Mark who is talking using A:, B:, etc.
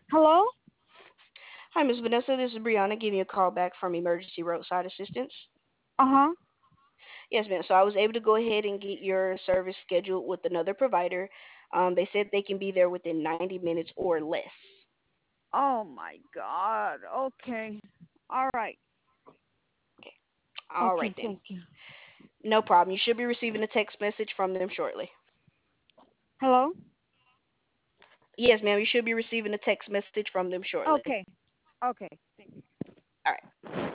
A: Hello?
B: Hi, Miss Vanessa. This is Brianna giving you a call back from Emergency Roadside Assistance.
A: Uh-huh.
B: Yes, ma'am. So I was able to go ahead and get your service scheduled with another provider. They said they can be there within 90 minutes or less.
A: Oh my God. Okay. All right.
B: Okay. All right
A: Okay,
B: then.
A: thank you.
B: No problem. You should be receiving a text message from them shortly.
A: Hello?
B: Yes, ma'am. You should be receiving a text message from them shortly.
A: Okay. Okay. Thank you.
B: All right.